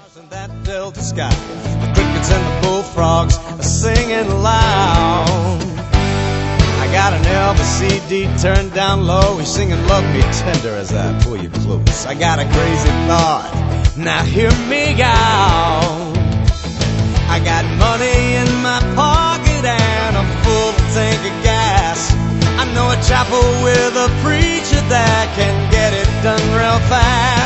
And that filled the sky. The crickets and the bullfrogs are singing loud. I got an Elvis CD turned down low. He's singing "Love Me Tender" as I pull you close. I got a crazy thought, now hear me out. I got money in my pocket and a full tank of gas. I know a chapel with a preacher that can get it done real fast.